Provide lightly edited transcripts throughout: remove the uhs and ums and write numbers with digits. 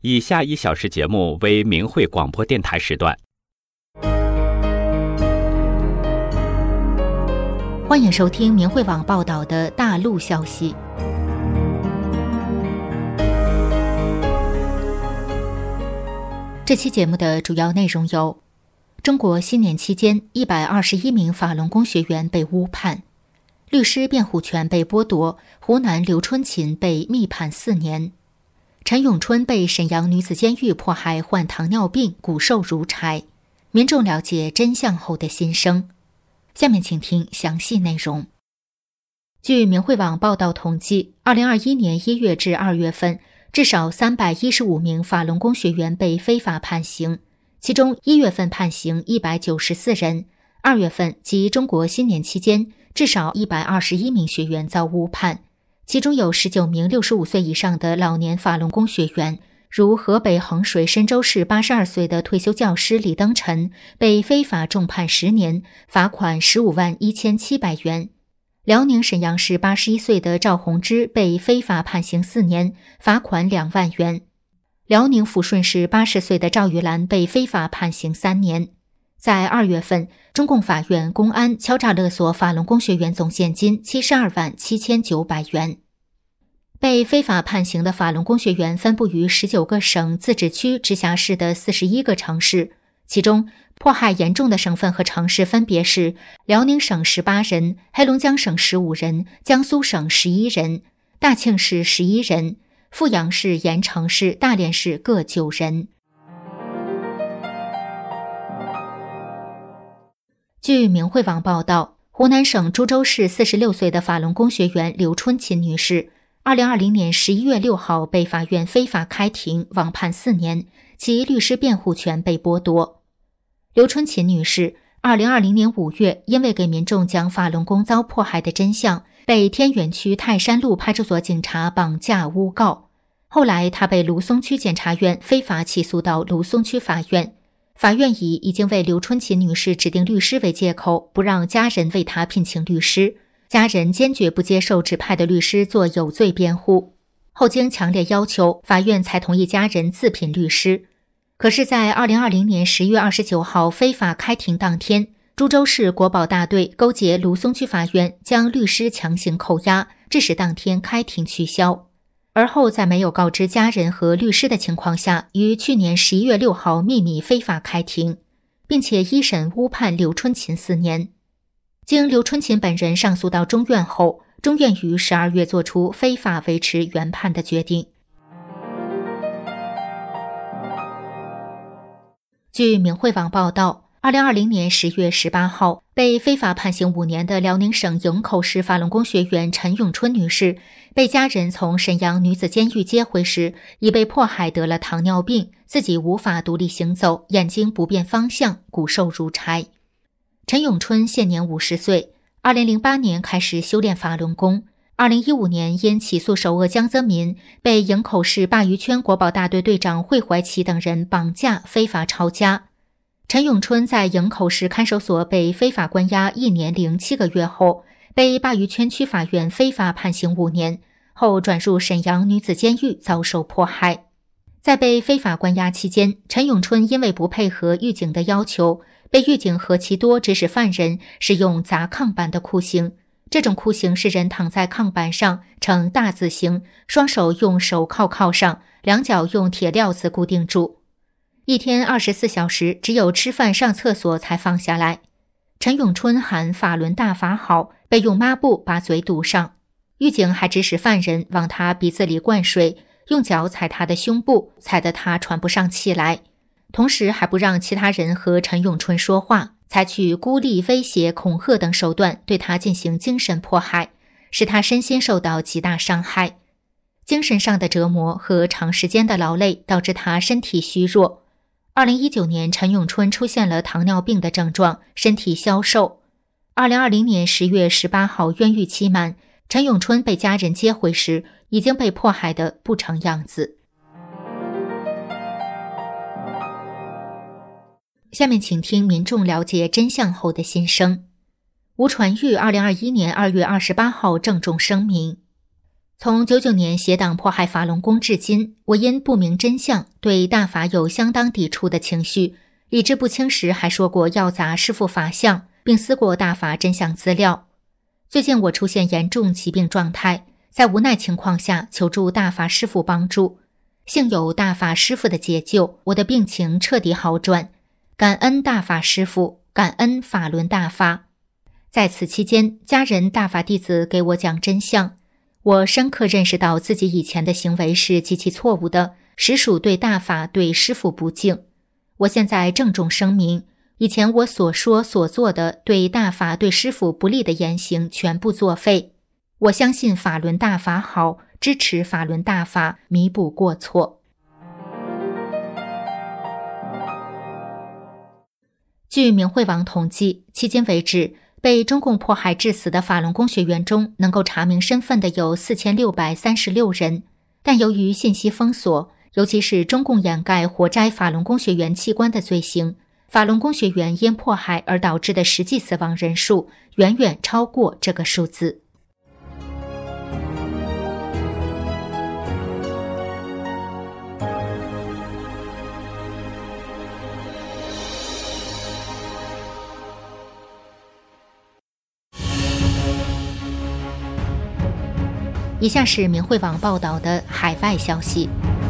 以下1小时节目为明慧广播电台时段。 欢迎收听明慧网报道的大陆消息。这期节目的主要内容有：中国新年期间121名法轮功学员被诬判，律师辩护权被剥夺，湖南刘春琴被密判4年，陈永春被沈阳女子监狱迫害患糖尿病，骨瘦如柴，民众了解真相后的心声。下面请听详细内容。据明慧网报道统计，2021年1月至2月份，至少315名法轮功学员被非法判刑，其中1月份判刑194人，2月份即中国新年期间，至少121名学员遭诬判，其中有19名65岁以上的老年法轮功学员，如河北衡水申州市82岁的退休教师李登晨被非法重判10年，罚款151700元；辽宁沈阳市81岁的赵洪之被非法判刑4年，罚款2万元；辽宁抚顺市80岁的赵玉兰被非法判刑3年。在2月份，中共法院、公安敲诈勒索法轮功学员总现金72万7900元。被非法判刑的法轮功学员分布于19个省、自治区、直辖市的41个城市，其中迫害严重的省份和城市分别是辽宁省18人、黑龙江省15人、江苏省11人、大庆市11人、阜阳市、盐城市、大连市各9人。据明慧网报道，湖南省株洲市46岁的法轮功学员刘春琴女士2020年11月6号被法院非法开庭，网判4年，其律师辩护权被剥夺。刘春琴女士2020年5月因为给民众讲法轮功遭迫害的真相，被天元区泰山路派出所警察绑架诬告。后来她被卢松区检察院非法起诉到卢松区法院，法院以已经为刘春琴女士指定律师为借口，不让家人为她聘请律师，家人坚决不接受指派的律师做有罪辩护，后经强烈要求，法院才同意家人自聘律师。可是在2020年10月29号非法开庭当天，株洲市国保大队勾结卢松区法院将律师强行扣押，致使当天开庭取消。而后在没有告知家人和律师的情况下，于去年11月6号秘密非法开庭，并且一审诬判刘春琴4年。经刘春琴本人上诉到中院后，中院于12月作出非法维持原判的决定。据明慧网报道，2020年10月18号，被非法判刑5年的辽宁省营口市法轮功学员陈永春女士，被家人从沈阳女子监狱接回时，已被迫害得了糖尿病，自己无法独立行走，眼睛不辨方向，骨瘦如柴。陈永春现年50岁，2008年开始修炼法轮功，2015年因起诉首恶江泽民，被营口市鲅鱼圈国保大队队长惠怀奇等人绑架非法抄家。陈永春在营口市看守所被非法关押1年07个月后，被鲅鱼圈区法院非法判刑5年，后转入沈阳女子监狱遭受迫害。在被非法关押期间，陈永春因为不配合狱警的要求，被狱警何其多指使犯人使用砸炕般的酷刑。这种酷刑是人躺在炕板上呈大字形，双手用手铐铐上，两脚用铁镣子固定住。一天24小时，只有吃饭上厕所才放下来。陈永春喊法轮大法好，被用抹布把嘴堵上。狱警还指使犯人往他鼻子里灌水，用脚踩他的胸部，踩得他喘不上气来。同时还不让其他人和陈永春说话，采取孤立、威胁、恐吓等手段对他进行精神迫害，使他身心受到极大伤害。精神上的折磨和长时间的劳累导致他身体虚弱。2019年，陈永春出现了糖尿病的症状，身体消瘦。2020年10月18号冤狱期满，陈永春被家人接回时，已经被迫害得不成样子。下面请听民众了解真相后的心声。吴传玉2021年2月28号郑重声明： 从99年携党迫害法轮功至今，我因不明真相，对大法有相当抵触的情绪，理智不清时还说过要砸师父法像，并撕过大法真相资料。最近我出现严重疾病状态，在无奈情况下求助大法师父帮助，幸有大法师父的解救，我的病情彻底好转，感恩大法师父，感恩法轮大法。在此期间，家人大法弟子给我讲真相，我深刻认识到自己以前的行为是极其错误的，实属对大法对师父不敬。我现在郑重声明，以前我所说所做的对大法对师父不利的言行全部作废。我相信法轮大法好，支持法轮大法，弥补过错。据明慧网统计，迄今为止，被中共迫害致死的法轮功学员中，能够查明身份的有4636人，但由于信息封锁，尤其是中共掩盖活摘法轮功学员器官的罪行，法轮功学员因迫害而导致的实际死亡人数远远超过这个数字。以下是明慧网报道的海外消息，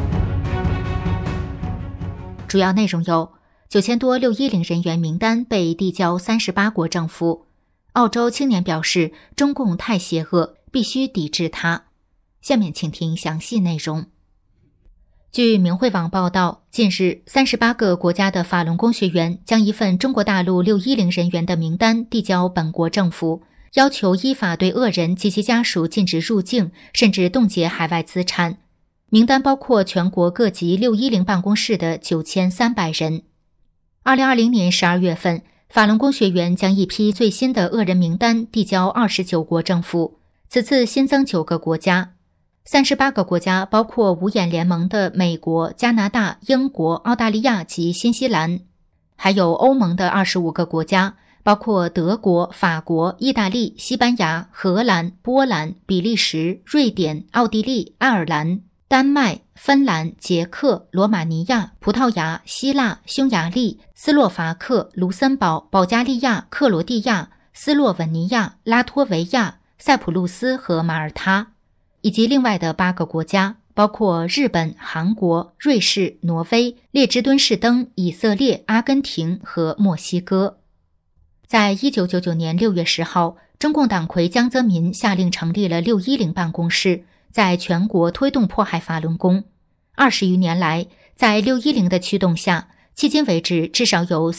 主要内容有9000多610人员名单被递交38国政府，澳洲青年表示中共太邪恶，必须抵制它。下面请听详细内容。据明慧网报道，近日38个国家的法轮功学员将一份中国大陆610人员的名单递交本国政府，要求依法对恶人及其家属禁止入境，甚至冻结海外资产。名单包括全国各级610办公室的9300人。2020年12月份，法轮功学员将一批最新的恶人名单递交29国政府，此次新增9个国家。38个国家包括五眼联盟的美国、加拿大、英国、澳大利亚及新西兰，还有欧盟的25个国家，包括德国、法国、意大利、西班牙、荷兰、波兰、比利时、瑞典、奥地利、爱尔兰、丹麦、芬兰、捷克、罗马尼亚、葡萄牙、希腊、匈牙利、斯洛伐克、卢森堡、保加利亚、克罗地亚、斯洛文尼亚、拉脱维亚、塞浦路斯和马耳他，以及另外的8个国家，包括日本、韩国、瑞士、挪威、列支敦士登、以色列、阿根廷和墨西哥。在1999年6月10号，中共党魁江泽民下令成立了610办公室，在全国推动迫害法轮功。20余年来，在610的驱动下，迄今为止至少有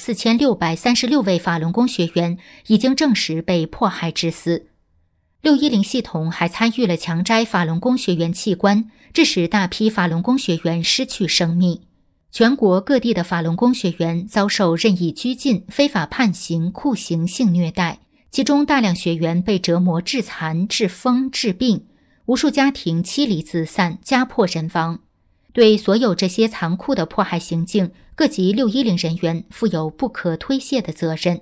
4636位法轮功学员已经证实被迫害致死。610系统还参与了强摘法轮功学员器官，致使大批法轮功学员失去生命。全国各地的法轮功学员遭受任意拘禁、非法判刑、酷刑、性虐待，其中大量学员被折磨致残、致疯、致病，无数家庭妻离子散、家破人亡。对所有这些残酷的迫害行径，各级610人员负有不可推卸的责任。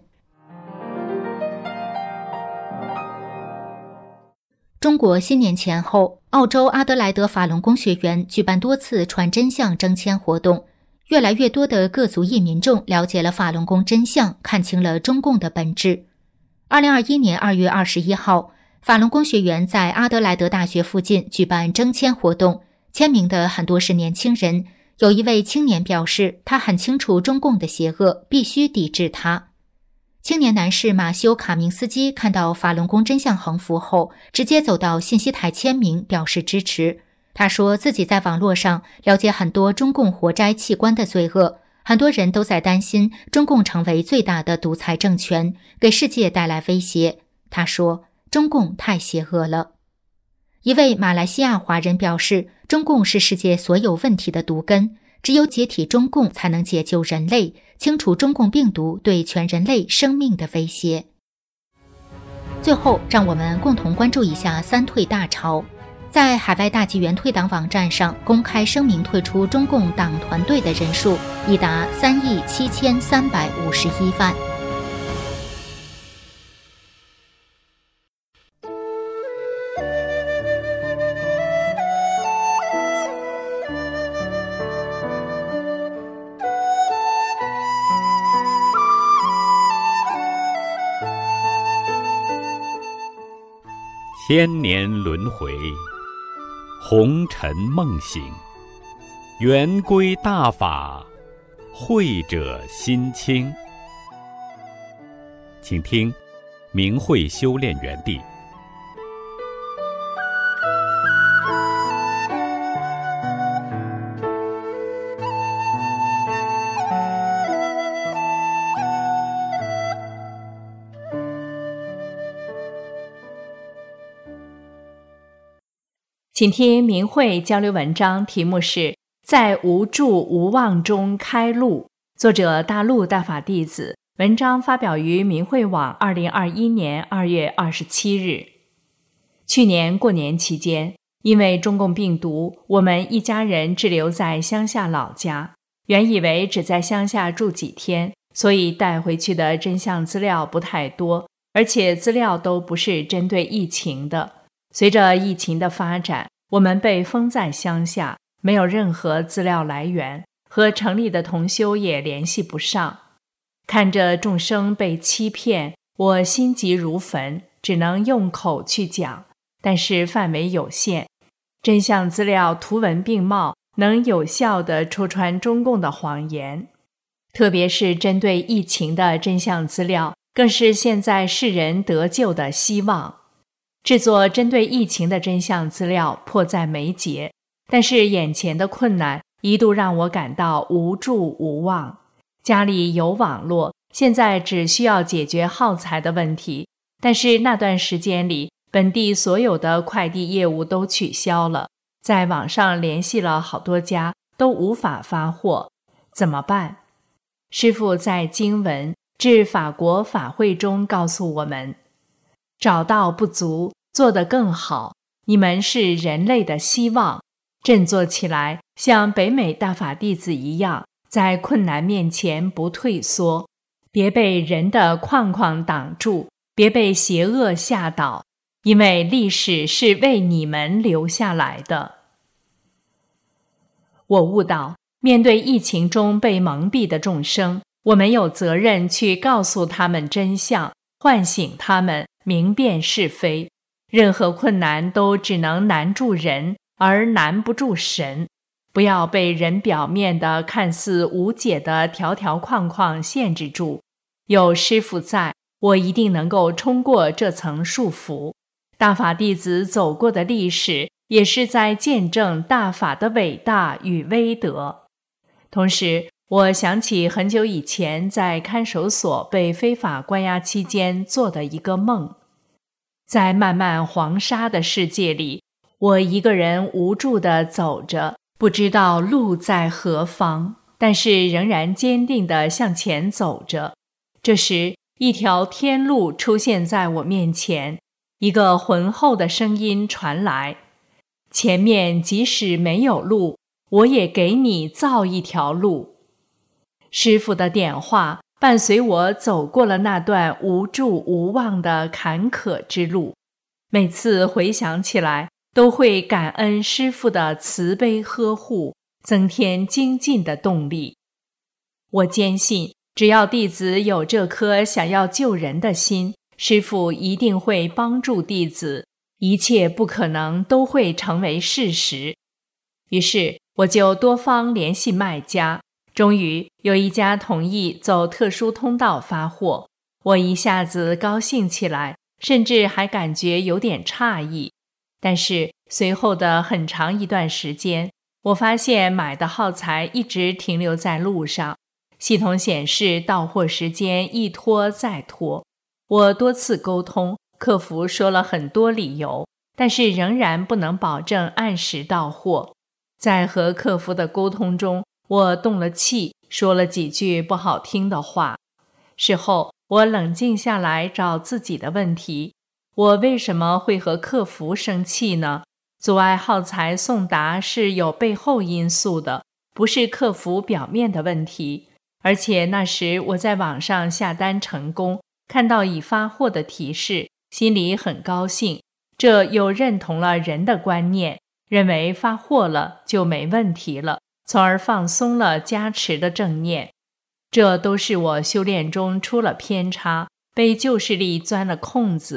中国新年前后，澳洲阿德莱德法轮功学员举办多次传真相征签活动，越来越多的各族裔民众了解了法轮功真相，看清了中共的本质。2021年2月21号，法轮功学员在阿德莱德大学附近举办征签活动，签名的很多是年轻人。有一位青年表示，他很清楚中共的邪恶，必须抵制它。青年男士马修卡明斯基看到法轮功真相横幅后，直接走到信息台签名，表示支持。他说自己在网络上了解很多中共活摘器官的罪恶，很多人都在担心中共成为最大的独裁政权，给世界带来威胁。他说，中共太邪恶了。一位马来西亚华人表示，中共是世界所有问题的毒根，只有解体中共才能解救人类，清除中共病毒对全人类生命的威胁。最后，让我们共同关注一下三退大潮。在海外大纪元退党网站上公开声明退出中共党团队的人数已达37351万。 千年轮回，红尘梦醒，圆规大法，慧者心清。请听明慧修炼园地。 请听明慧交流文章，题目是在无助无望中开路，作者大陆大法弟子，文章发表于明慧网2021年2月27日。去年过年期间，因为中共病毒，我们一家人滞留在乡下老家，原以为只在乡下住几天，所以带回去的真相资料不太多，而且资料都不是针对疫情的。随着疫情的发展，我们被封在乡下，没有任何资料来源，和城里的同修也联系不上。看着众生被欺骗，我心急如焚，只能用口去讲，但是范围有限。真相资料图文并茂，能有效地戳穿中共的谎言。特别是针对疫情的真相资料，更是现在世人得救的希望。制作针对疫情的真相资料迫在眉睫，但是眼前的困难一度让我感到无助无望。家里有网络，现在只需要解决耗材的问题，但是那段时间里，本地所有的快递业务都取消了，在网上联系了好多家，都无法发货，怎么办？师父在经文至法国法会中告诉我们，找到不足，做得更好，你们是人类的希望，振作起来，像北美大法弟子一样，在困难面前不退缩，别被人的框框挡住，别被邪恶吓倒，因为历史是为你们留下来的。我悟到，面对疫情中被蒙蔽的众生，我们有责任去告诉他们真相，唤醒他们，明辨是非。任何困难都只能难住人，而难不住神。不要被人表面的看似无解的条条框框限制住。有师父在，我一定能够冲过这层束缚。大法弟子走过的历史，也是在见证大法的伟大与威德。同时，我想起很久以前在看守所被非法关押期间做的一个梦。在漫漫黄沙的世界里，我一个人无助地走着，不知道路在何方，但是仍然坚定地向前走着。这时，一条天路出现在我面前，一个浑厚的声音传来：前面即使没有路，我也给你造一条路。师父的点化伴随我走过了那段无助无望的坎坷之路，每次回想起来，都会感恩师父的慈悲呵护，增添精进的动力。我坚信，只要弟子有这颗想要救人的心，师父一定会帮助弟子，一切不可能都会成为事实。于是，我就多方联系卖家，终于有一家同意走特殊通道发货，我一下子高兴起来，甚至还感觉有点诧异。但是随后的很长一段时间，我发现买的耗材一直停留在路上，系统显示到货时间一拖再拖。我多次沟通，客服说了很多理由，但是仍然不能保证按时到货。在和客服的沟通中，我动了气，说了几句不好听的话。事后，我冷静下来找自己的问题，我为什么会和客服生气呢？阻碍耗材送达是有背后因素的，不是客服表面的问题。而且那时我在网上下单成功，看到已发货的提示，心里很高兴，这又认同了人的观念，认为发货了就没问题了，从而放松了加持的正念。这都是我修炼中出了偏差，被旧势力钻了空子。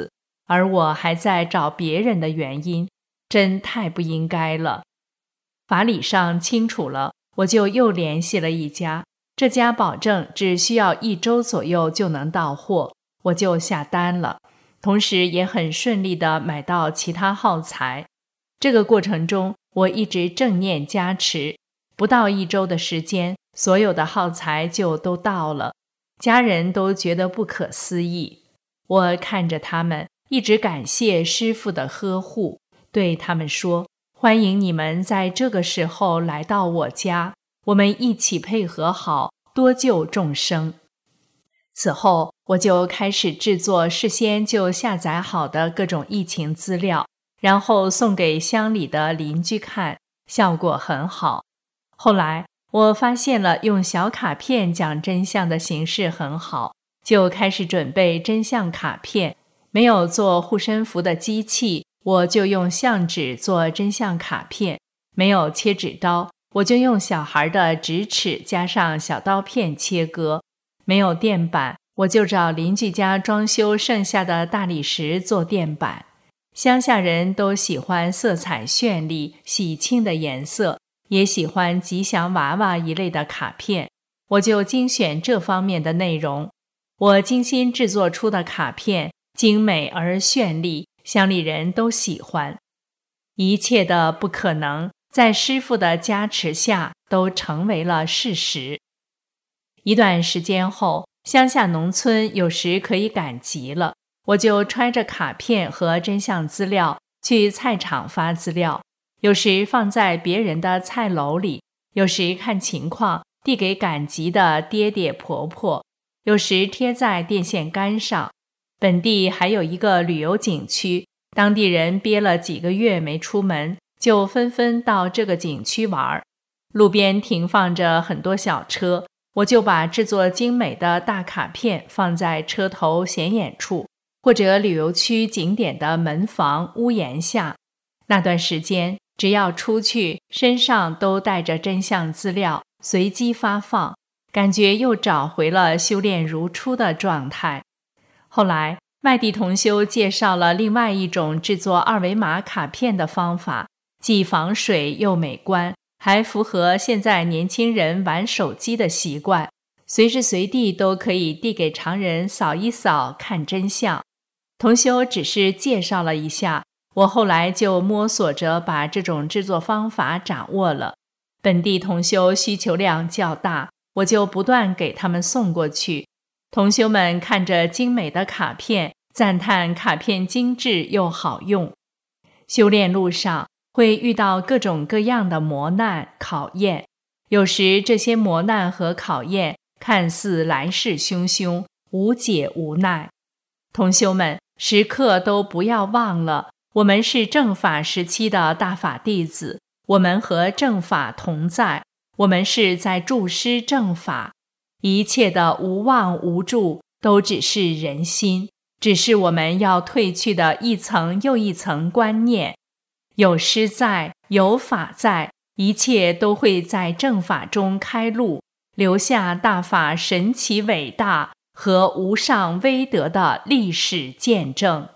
而我还在找别人的原因，真太不应该了。法理上清楚了，我就又联系了一家，这家保证只需要1周左右就能到货，我就下单了，同时也很顺利地买到其他耗材。这个过程中，我一直正念加持，不到1周的时间，所有的耗材就都到了，家人都觉得不可思议。我看着他们，一直感谢师父的呵护，对他们说，欢迎你们在这个时候来到我家，我们一起配合好，多救众生。此后，我就开始制作事先就下载好的各种疫情资料，然后送给乡里的邻居看，效果很好。后来，我发现了用小卡片讲真相的形式很好，就开始准备真相卡片。没有做护身符的机器，我就用相纸做真相卡片；没有切纸刀，我就用小孩的直尺加上小刀片切割；没有垫板，我就找邻居家装修剩下的大理石做垫板。乡下人都喜欢色彩绚丽、喜庆的颜色，也喜欢吉祥娃娃一类的卡片，我就精选这方面的内容。我精心制作出的卡片精美而绚丽，乡里人都喜欢。一切的不可能，在师父的加持下都成为了事实。一段时间后，乡下农村有时可以赶集了，我就揣着卡片和真相资料去菜场发资料，有时放在别人的菜篓里，有时看情况递给赶集的爹爹婆婆，有时贴在电线杆上。本地还有一个旅游景区，当地人憋了几个月没出门，就纷纷到这个景区玩。路边停放着很多小车，我就把制作精美的大卡片放在车头显眼处，或者旅游区景点的门房屋檐下。那段时间，只要出去，身上都带着真相资料，随机发放，感觉又找回了修炼如初的状态。后来，外地同修介绍了另外一种制作2维码卡片的方法，既防水又美观，还符合现在年轻人玩手机的习惯，随时随地都可以递给常人扫一扫看真相。同修只是介绍了一下，我后来就摸索着把这种制作方法掌握了。本地同修需求量较大，我就不断给他们送过去。同修们看着精美的卡片，赞叹卡片精致又好用。修炼路上会遇到各种各样的磨难考验，有时这些磨难和考验看似来势汹汹，无解无奈。同修们时刻都不要忘了，我们是正法时期的大法弟子，我们和正法同在，我们是在助师正法。一切的无望无助都只是人心，只是我们要褪去的一层又一层观念。有师在，有法在，一切都会在正法中开路，留下大法神奇伟大和无上威德的历史见证。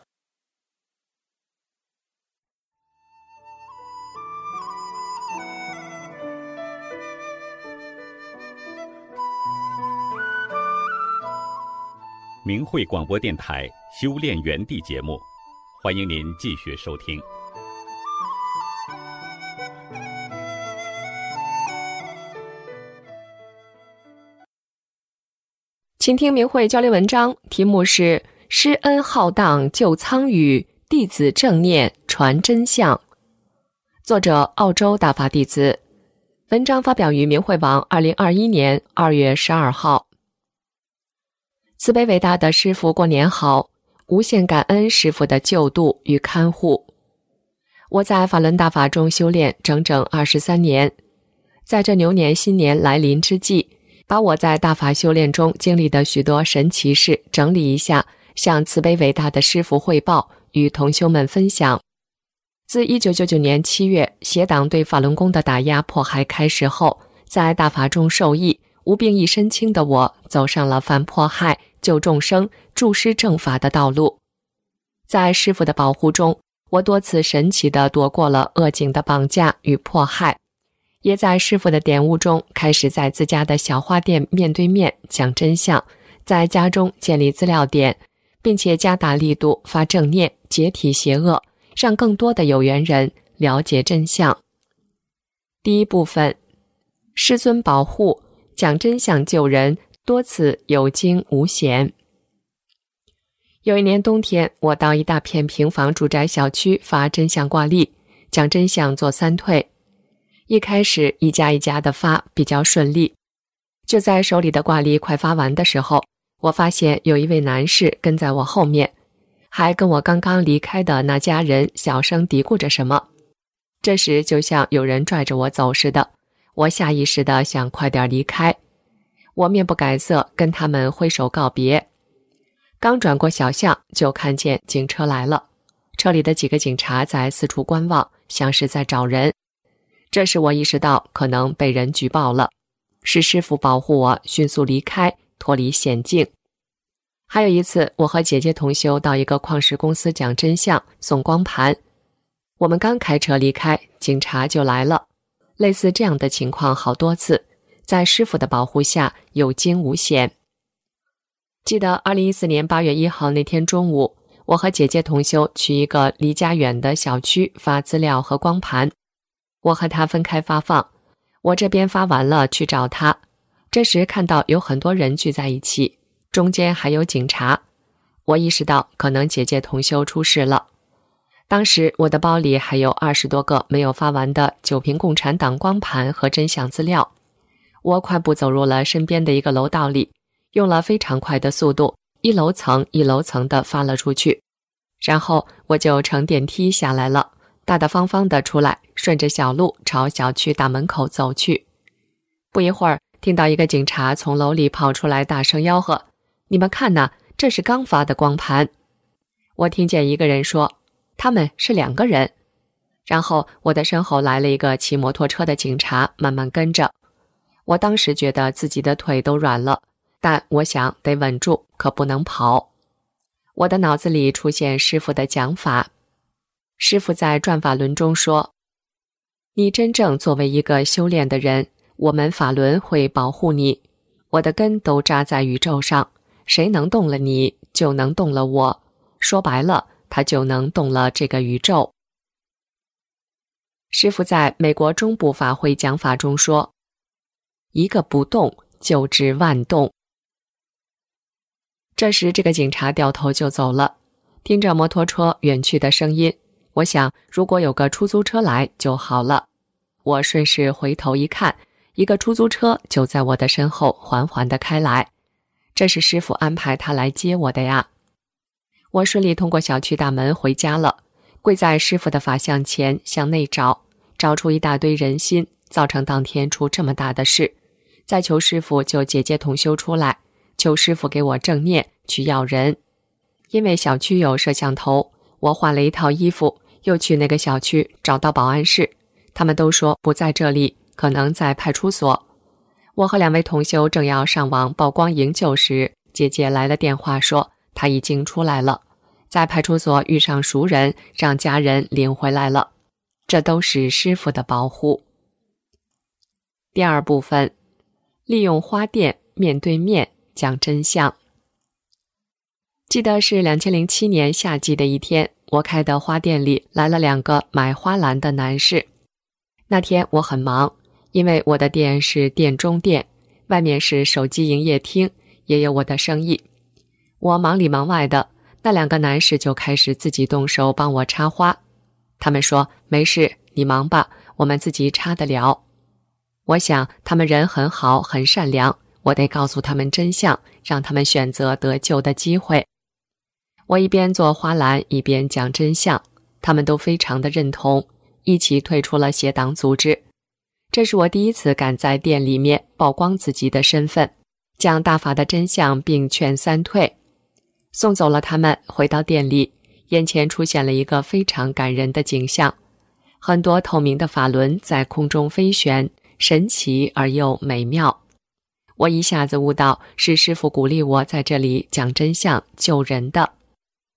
明慧广播电台修炼园地节目，欢迎您继续收听。 请听明慧交流文章，题目是施恩浩荡救苍宇，弟子正念传真相，作者澳洲大法弟子。文章发表于明慧网2021年2月12号。慈悲伟大的师父过年好，无限感恩师父的救度与看护。我在法轮大法中修炼整整23年，在这牛年新年来临之际，把我在大法修炼中经历的许多神奇事整理一下，向慈悲伟大的师父汇报，与同修们分享。自1999年7月邪党对法轮功的打压迫害开始后，在大法中受益，无病一身轻的我走上了反迫害、救众生、助师正法的道路。 在师父的保护中，我多次神奇地躲过了恶警的绑架与迫害，也在师父的点悟中开始在自家的小花店面对面讲真相，在家中建立资料点，并且加大力度发正念，解体邪恶，让更多的有缘人了解真相。第一部分，师尊保护，讲真相救人，多次有惊无险。有一年冬天，我到一大片平房住宅小区发真相挂历，讲真相做3退。一开始一家一家的发比较顺利，就在手里的挂历快发完的时候，我发现有一位男士跟在我后面，还跟我刚刚离开的那家人小声嘀咕着什么。这时就像有人拽着我走似的，我下意识地想快点离开。我面不改色跟他们挥手告别，刚转过小巷就看见警车来了，车里的几个警察在四处观望，像是在找人。这时我意识到可能被人举报了，是师父保护我迅速离开，脱离险境。还有一次，我和姐姐同修到一个矿石公司讲真相，送光盘。我们刚开车离开，警察就来了。类似这样的情况好多次，在师父的保护下有惊无险。记得2014年8月1号那天中午，我和姐姐同修去一个离家远的小区发资料和光盘。我和她分开发放，我这边发完了去找她。这时看到有很多人聚在一起，中间还有警察。我意识到可能姐姐同修出事了。当时我的包里还有20多个没有发完的9屏共产党光盘和真相资料。我快步走入了身边的一个楼道里，用了非常快的速度，一楼层一楼层的发了出去。然后我就乘电梯下来了，大大方方的出来，顺着小路朝小区大门口走去。不一会儿，听到一个警察从楼里跑出来，大声吆喝：“你们看呐，这是刚发的光盘。”我听见一个人说：“他们是2个人。”然后我的身后来了一个骑摩托车的警察，慢慢跟着。我当时觉得自己的腿都软了，但我想得稳住，可不能跑。我的脑子里出现师父的讲法。师父在转法轮中说：“你真正作为一个修炼的人，我们法轮会保护你。我的根都扎在宇宙上，谁能动了你，就能动了我。说白了，他就能动了这个宇宙。”师父在美国中部法会讲法中说：“一个不动就知万动。”这时这个警察掉头就走了，听着摩托车远去的声音，我想如果有个出租车来就好了。我顺势回头一看，一个出租车就在我的身后缓缓地开来，这是师父安排他来接我的呀。我顺利通过小区大门回家了，跪在师父的法像前向内找，找出一大堆人心，造成当天出这么大的事。再求师父救姐姐同修出来，求师父给我正念去要人。因为小区有摄像头，我换了一套衣服，又去那个小区找到保安室，他们都说不在这里，可能在派出所。我和2位同修正要上网曝光营救时，姐姐来了电话说她已经出来了，在派出所遇上熟人，让家人领回来了。这都是师父的保护。第二部分，利用花店面对面讲真相。记得是2007年夏季的一天，我开的花店里来了2个买花篮的男士。那天我很忙，因为我的店是店中店，外面是手机营业厅，也有我的生意。我忙里忙外的，那2个男士就开始自己动手帮我插花。他们说：“没事，你忙吧，我们自己插得了。”我想他们人很好，很善良，我得告诉他们真相，让他们选择得救的机会。我一边做花篮，一边讲真相，他们都非常的认同，一起退出了邪党组织。这是我第一次敢在店里面曝光自己的身份，讲大法的真相，并劝3退。送走了他们，回到店里，眼前出现了一个非常感人的景象，很多透明的法轮在空中飞旋，神奇而又美妙。我一下子悟到，是师父鼓励我在这里讲真相救人的。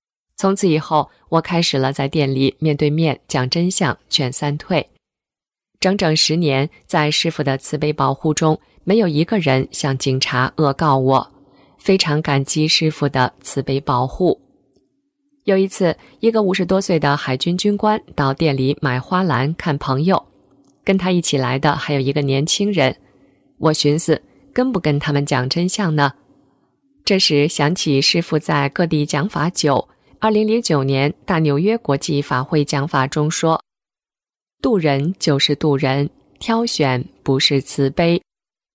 从此以后，我开始了在店里面对面讲真相，劝三退。整整10年，在师父的慈悲保护中，没有一个人向警察恶告我，非常感激师父的慈悲保护。有一次，一个50多岁的海军军官到店里买花篮看朋友，跟他一起来的还有一个年轻人。我寻思，跟不跟他们讲真相呢？这时想起师父在各地讲法久，2009年大纽约国际法会讲法中说，渡人就是渡人，挑选不是慈悲。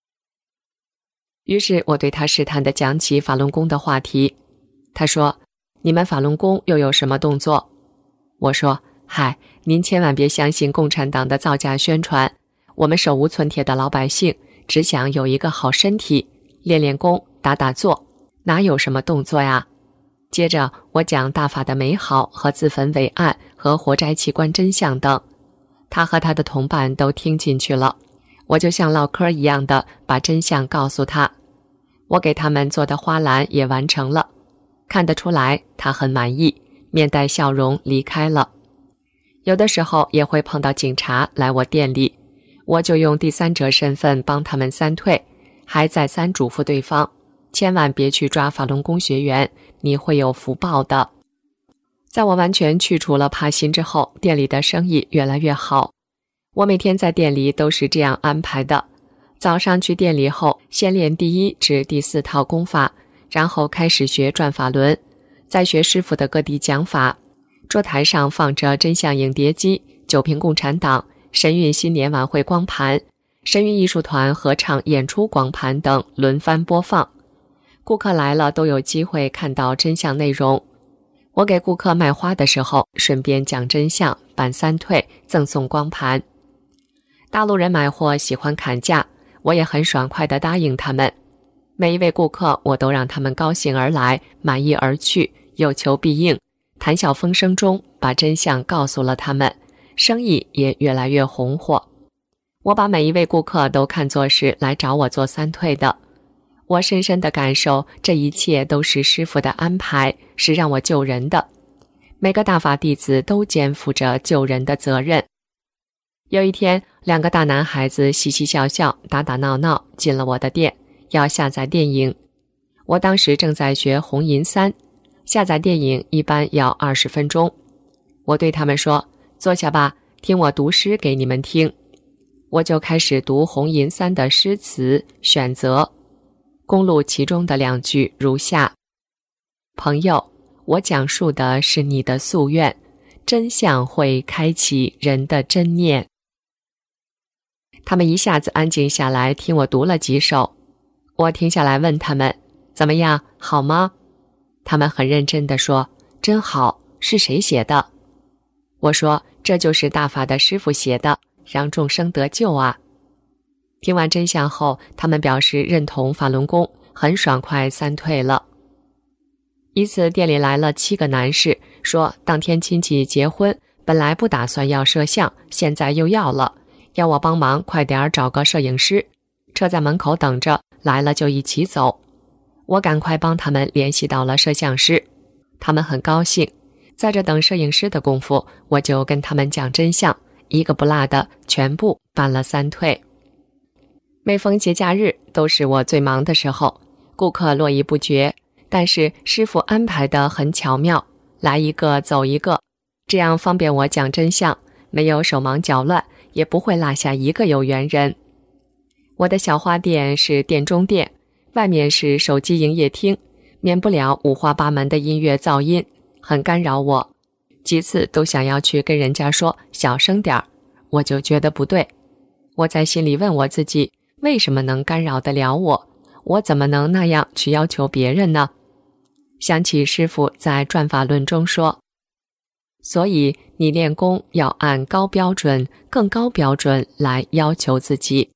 于是我对他试探地讲起法轮功的话题。他说，你们法轮功又有什么动作？我说，嗨，您千万别相信共产党的造假宣传，我们手无寸铁的老百姓只想有一个好身体，练练功，打打坐，哪有什么动作呀？接着我讲大法的美好和自焚伟岸和活摘器官真相等，他和他的同伴都听进去了。我就像唠嗑一样的把真相告诉他。我给他们做的花篮也完成了，看得出来他很满意，面带笑容离开了。有的时候也会碰到警察来我店里，我就用第三者身份帮他们三退，还再三嘱咐对方，千万别去抓法轮功学员，你会有福报的。在我完全去除了怕心之后，店里的生意越来越好。我每天在店里都是这样安排的，早上去店里后，先练第1至第4套功法，然后开始学转法轮，再学师父的各地讲法。桌台上放着真相影碟机、九评共产党、神韵新年晚会光盘、神韵艺术团合唱演出光盘等轮番播放。顾客来了都有机会看到真相内容。我给顾客卖花的时候，顺便讲真相，办三退，赠送光盘。大陆人买货喜欢砍价，我也很爽快地答应他们。每一位顾客我都让他们高兴而来，满意而去，有求必应，谈笑风生中把真相告诉了他们，生意也越来越红火。我把每一位顾客都看作是来找我做三退的。我深深地感受，这一切都是师父的安排，是让我救人的。每个大法弟子都肩负着救人的责任。有一天，2个大男孩子嘻嘻笑笑，打打闹闹进了我的店，要下载电影。我当时正在学红银3，下载电影一般要20分钟。我对他们说，坐下吧，听我读诗给你们听。我就开始读红银3的诗词选择，公录其中的2句如下：朋友，我讲述的是你的夙愿，真相会开启人的真念。他们一下子安静下来，听我读了几首。我停下来问他们，怎么样，好吗？他们很认真地说，真好，是谁写的？我说，这就是大法的师父写的，让众生得救啊。听完真相后，他们表示认同法轮功，很爽快三退了。一次店里来了7个男士，说当天亲戚结婚，本来不打算要摄像，现在又要了，要我帮忙快点找个摄影师。车在门口等着，来了就一起走。我赶快帮他们联系到了摄像师，他们很高兴。在这等摄影师的功夫，我就跟他们讲真相，一个不落的全部办了三退。每逢节假日都是我最忙的时候，顾客络绎不绝，但是师父安排得很巧妙，来一个走一个，这样方便我讲真相，没有手忙脚乱，也不会落下一个有缘人。我的小花店是店中店，外面是手机营业厅，免不了五花八门的音乐噪音，很干扰我。几次都想要去跟人家说小声点儿，我就觉得不对。我在心里问我自己，为什么能干扰得了我？我怎么能那样去要求别人呢？想起师父在《转法论》中说，所以你练功要按高标准、更高标准来要求自己。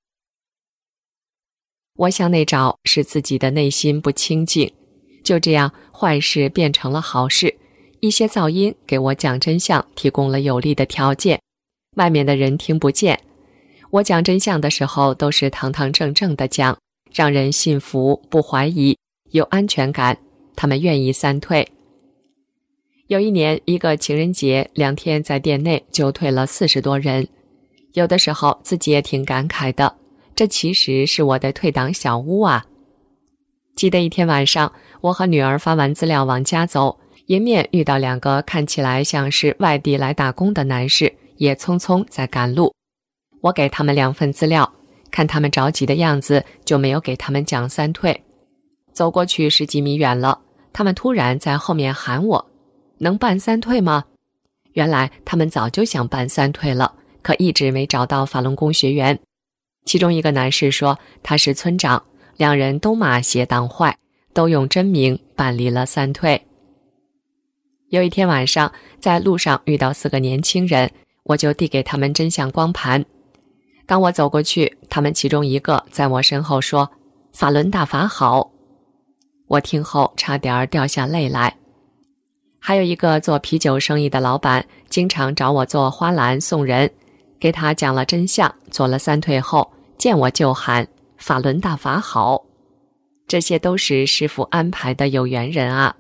我向内找，是自己的内心不清净，就这样坏事变成了好事，一些噪音给我讲真相提供了有利的条件，外面的人听不见。我讲真相的时候都是堂堂正正的讲，让人信服，不怀疑，有安全感，他们愿意三退。 有一年一个情人节，2天在店内就退了40多人。有的时候自己也挺感慨的，这其实是我的退档小屋啊。记得一天晚上，我和女儿发完资料往家走，迎面遇到2个看起来像是外地来打工的男士，也匆匆在赶路。我给他们2份资料，看他们着急的样子，就没有给他们讲3退。走过去10几米远了，他们突然在后面喊我，能办3退吗？原来他们早就想办3退了，可一直没找到法轮功学员。其中一个男士说他是村长，2人都骂邪党坏，都用真名办理了3退。有一天晚上，在路上遇到4个年轻人，我就递给他们真相光盘。当我走过去，他们其中一个在我身后说：“法轮大法好。”我听后差点掉下泪来。还有一个做啤酒生意的老板，经常找我做花篮送人，给他讲了真相，做了3退后，见我就喊法轮大法好。这些都是师父安排的有缘人啊。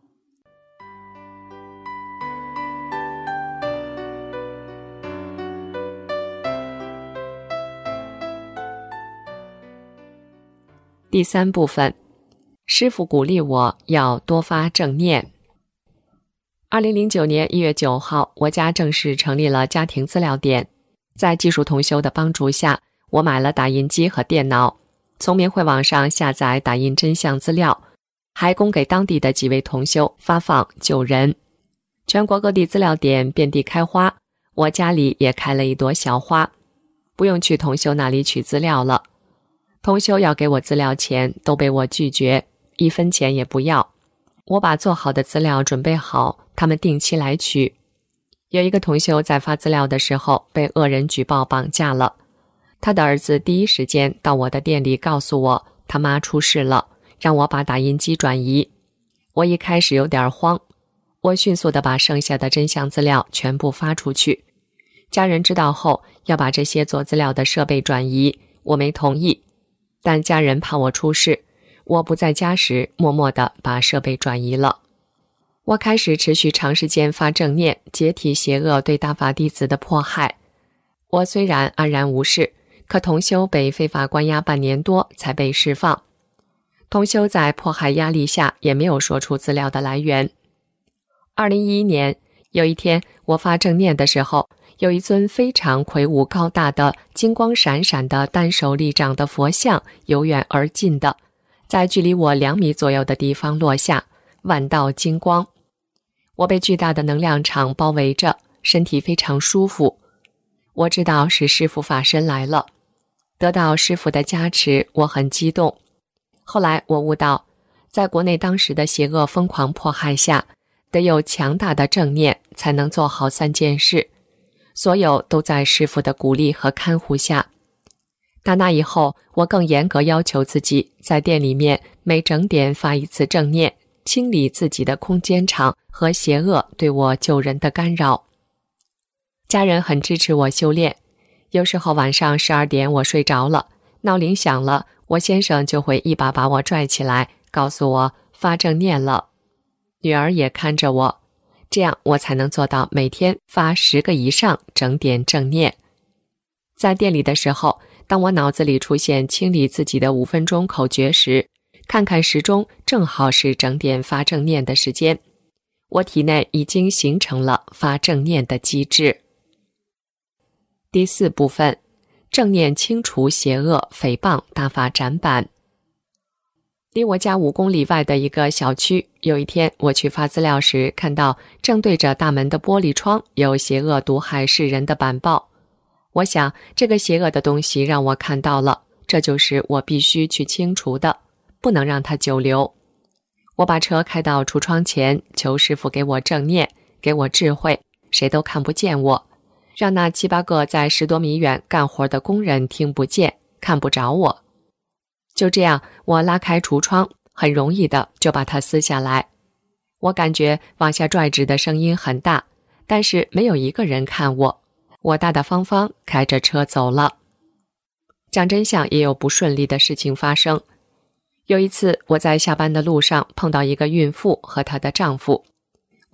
第3部分，师父鼓励我要多发正念。2009年1月9号，我家正式成立了家庭资料点。在技术同修的帮助下，我买了打印机和电脑，从明慧网上下载打印真相资料，还供给当地的几位同修发放救人。全国各地资料点遍地开花，我家里也开了一朵小花，不用去同修那里取资料了。同修要给我资料钱都被我拒绝，1分钱也不要。我把做好的资料准备好，他们定期来取。有一个同修在发资料的时候被恶人举报绑架了，他的儿子第一时间到我的店里告诉我他妈出事了，让我把打印机转移。我一开始有点慌，我迅速地把剩下的真相资料全部发出去。家人知道后要把这些做资料的设备转移，我没同意，但家人怕我出事，我不在家时默默地把设备转移了。我开始持续长时间发正念，解体邪恶对大法弟子的迫害。我虽然安然无事，可同修被非法关押半年多才被释放。同修在迫害压力下也没有说出资料的来源。2011年，有一天我发正念的时候，有一尊非常魁梧高大的金光闪闪的单手立掌的佛像由远而近的在距离我2米左右的地方落下，万道金光。我被巨大的能量场包围着，身体非常舒服。我知道是师父法身来了，得到师父的加持，我很激动。后来我悟到，在国内当时的邪恶疯狂迫害下，得有强大的正念才能做好3件事，所有都在师父的鼓励和看护下。打那以后，我更严格要求自己在店里面每整点发1次正念，清理自己的空间场和邪恶对我救人的干扰。家人很支持我修炼，有时候晚上12点我睡着了，闹铃响了，我先生就会一把把我拽起来，告诉我发正念了。女儿也看着我，这样我才能做到每天发10个以上整点正念。在店里的时候，当我脑子里出现清理自己的5分钟口诀时，看看时钟，正好是整点发正念的时间。我体内已经形成了发正念的机制。第4部分，正念清除邪恶诽谤大法展板。离我家5公里外的一个小区，有一天我去发资料时，看到正对着大门的玻璃窗有邪恶毒害世人的板报。我想，这个邪恶的东西让我看到了，这就是我必须去清除的，不能让它久留。我把车开到橱窗前，求师父给我正念，给我智慧，谁都看不见我，让那7、8个在10多米远干活的工人听不见，看不着我。就这样，我拉开橱窗，很容易的就把它撕下来。我感觉往下拽纸的声音很大，但是没有一个人看我。我大大方方开着车走了。讲真相也有不顺利的事情发生。有一次，我在下班的路上碰到一个孕妇和她的丈夫。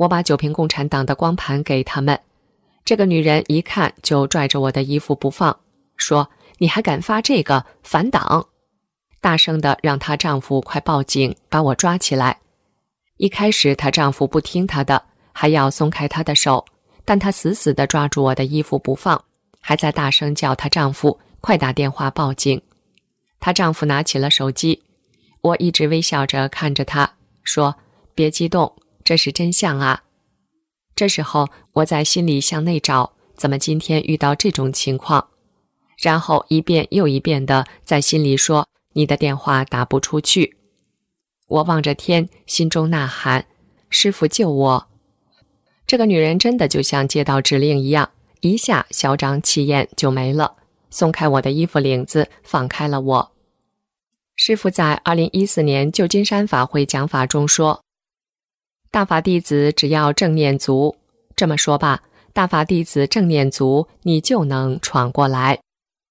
我把九瓶共产党的光盘给他们，这个女人一看就拽着我的衣服不放，说：“你还敢发这个，反党！”大声地让她丈夫快报警，把我抓起来。一开始她丈夫不听她的，还要松开她的手，但她死死地抓住我的衣服不放，还在大声叫她丈夫快打电话报警。她丈夫拿起了手机，我一直微笑着看着她，说：“别激动，这是真相啊。”这时候我在心里向内找，怎么今天遇到这种情况？然后一遍又一遍地在心里说：“你的电话打不出去。”我望着天，心中呐喊：“师父救我！”这个女人真的就像接到指令一样，一下嚣张气焰就没了，松开我的衣服领子，放开了我。师父在2014年旧金山法会讲法中说：“大法弟子只要正念足，这么说吧，大法弟子正念足，你就能闯过来。”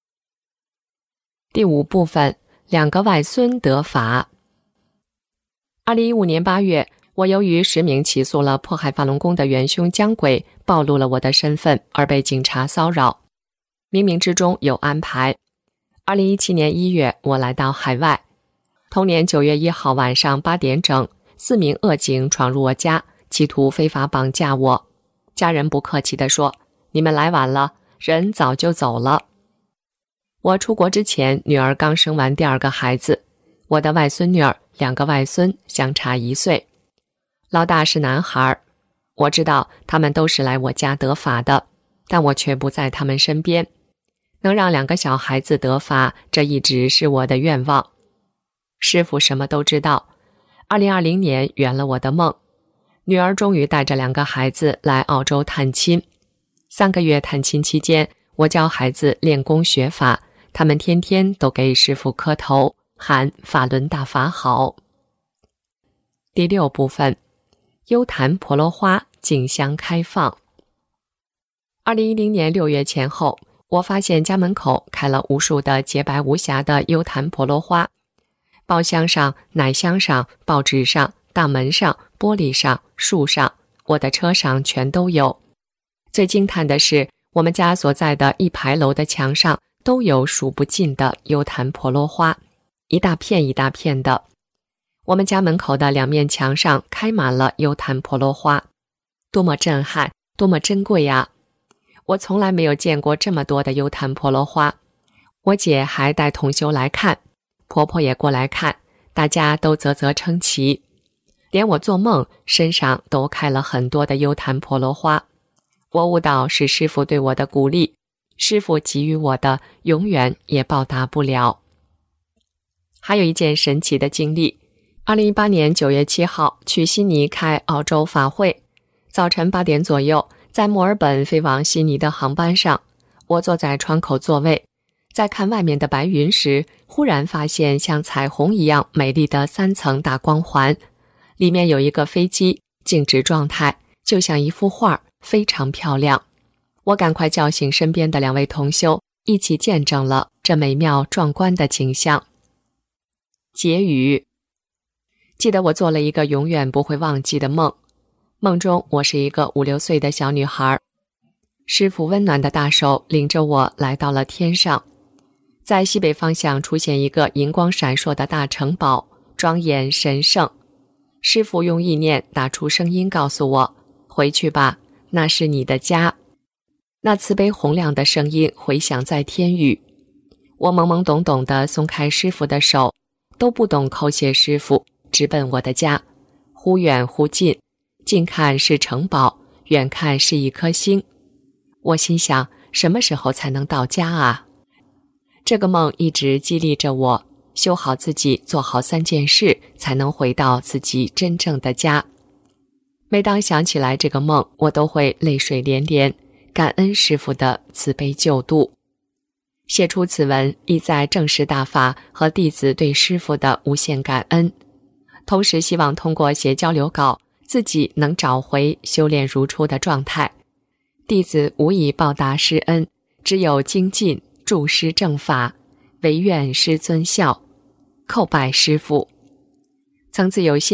第5部分，2个外孙得法。2015年8月，我由于实名起诉了迫害法轮功的元凶姜轨，暴露了我的身份，而被警察骚扰。冥冥之中有安排。2017年1月，我来到海外。同年9月1号晚上8点整，4名恶警闯入我家，企图非法绑架我。家人不客气地说：“你们来晚了，人早就走了。”我出国之前，女儿刚生完第2个孩子，我的外孙女儿2个外孙相差1岁。老大是男孩，我知道他们都是来我家得法的，但我却不在他们身边。能让2个小孩子得法，这一直是我的愿望。师父什么都知道。2020年圆了我的梦，女儿终于带着2个孩子来澳洲探亲。3个月探亲期间，我教孩子练功学法，他们天天都给师父磕头，喊法轮大法好。第6部分，优昙婆罗花竞相开放。2010年6月前后，我发现家门口开了无数的洁白无瑕的优昙婆罗花，包厢上、奶箱上、报纸上、大门上、玻璃上、树上，我的车上全都有。最惊叹的是，我们家所在的1排楼的墙上都有数不尽的优昙婆罗花，一大片一大片的。我们家门口的2面墙上开满了优昙婆罗花，多么震撼，多么珍贵啊！我从来没有见过这么多的优昙婆罗花。我姐还带同修来看，婆婆也过来看，大家都啧啧称奇。连我做梦身上都开了很多的优昙婆罗花。我悟到是师父对我的鼓励，师父给予我的永远也报答不了。还有一件神奇的经历，2018年9月7号去悉尼开澳洲法会，早晨8点左右，在墨尔本飞往悉尼的航班上，我坐在窗口座位，在看外面的白云时，忽然发现像彩虹一样美丽的3层大光环，里面有一个飞机，静止状态，就像一幅画，非常漂亮。我赶快叫醒身边的2位同修，一起见证了这美妙壮观的景象。结语：记得我做了一个永远不会忘记的梦，梦中我是一个5、6岁的小女孩，师父温暖的大手领着我来到了天上，在西北方向出现一个银光闪烁的大城堡，庄严神圣。师父用意念打出声音告诉我，回去吧，那是你的家。那慈悲洪亮的声音回响在天宇。我懵懵懂懂地松开师父的手，都不懂叩谢师父，直奔我的家，忽远忽近，近看是城堡，远看是一颗星。我心想，什么时候才能到家啊？这个梦一直激励着我，修好自己，做好3件事，才能回到自己真正的家。每当想起来这个梦，我都会泪水连连，感恩师父的慈悲救度。写出此文，意在证实大法和弟子对师父的无限感恩，同时希望通过写交流稿，自己能找回修炼如初的状态。弟子无以报答师恩，只有精进助师正法，唯愿师尊孝，叩拜师父。层次有限，